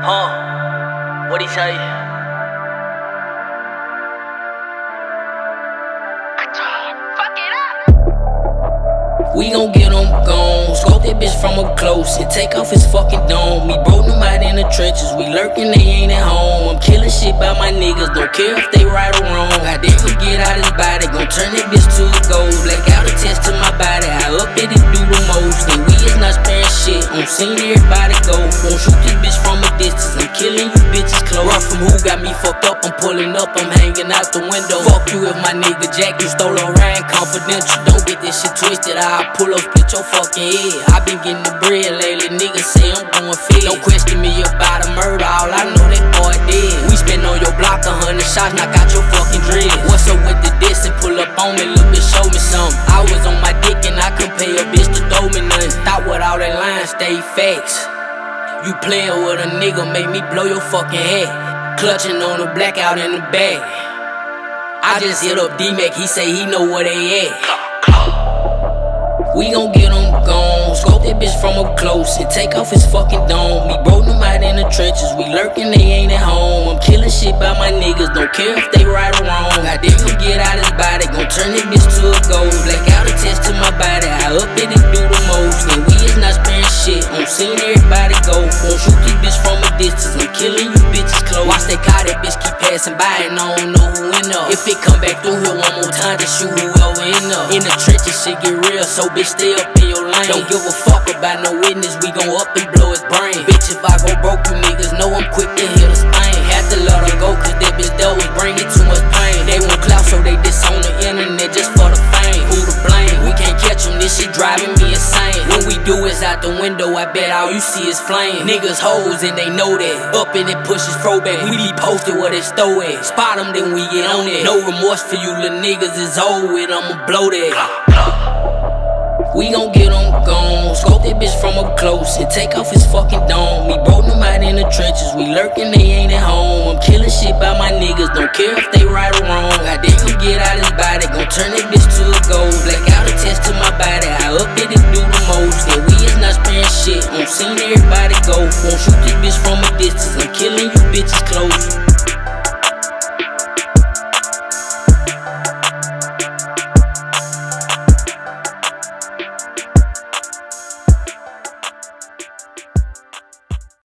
What'd he say? We gon' get him gone, scope that bitch from up close and take off his fucking dome. We broke them out in the trenches, we lurking, they ain't at home. I'm killing shit by my niggas, don't care if they right or wrong. I didn't get out his body, gon' turn that bitch to a gold. Black out a test to my body, I up it and do the most. And we is not sparing shit, I'm seeing everybody go. Won't shoot this bitch from a distance, I'm killing you bitches close. Run from who got me fucked up, I'm pulling up, I'm hanging out the window. Fuck you if my nigga Jack, you stole a Ryan confidential. Don't get this shit twisted, I'll pull up, split your fucking head. I been getting the bread lately, niggas say I'm going fed. Don't question me about a murder, all I know that boy dead. We spin on your block 100 shots, knock out your fucking dread. What's up with the diss and pull up on me, little bitch, show me something. I was on my dick and I couldn't pay a bitch to throw me nothing. Thought with all that lines, stay facts. You playin' with a nigga, make me blow your fucking head. Clutching on the blackout in the bag. I just hit up D-Mac, he say he know where they at. We gon' get him gone, scope that bitch from up close and take off his fucking dome. We broke them out in the trenches, we lurking, they ain't at home. I'm killing shit by my niggas, don't care if they right or wrong. I didn't get out his body, gon' turn that bitch to a gold. Black out a test to my body, I up it and do the most. And we is not sparing shit, I'm seeing everybody go. Won't shoot this bitch from a distance, I'm killing you bitches close. Watch that car, that bitch keep passing by and I don't know who in there. If it come back through here one more time, just shoot whoever in there. In the trenches shit get real, so bitch stay up in your lane. Don't give a fuck about no witness, we gon' up and blow his brain. Bitch, if I go broke, you niggas know I'm quick to hit a stain. Had to let her go, cause that bitch that was bringing too much pain. They want clout, so they disown the internet just for the fame. Who to blame? We can't catch them, this shit driving me insane. When we do is out the window, I bet all you see is flame. Niggas hoes and they know that. Up and it pushes throwback, we be posted where they stow at. Spot them, then we get on it. No remorse for you little niggas, it's old with, I'ma blow that. We gon' get him gone, scope that bitch from up close and take off his fucking dome. We broke them out in the trenches, we lurking, they ain't at home. I'm killing shit by my niggas, don't care if they right or wrong. I didn't get out his body, gon' turn that bitch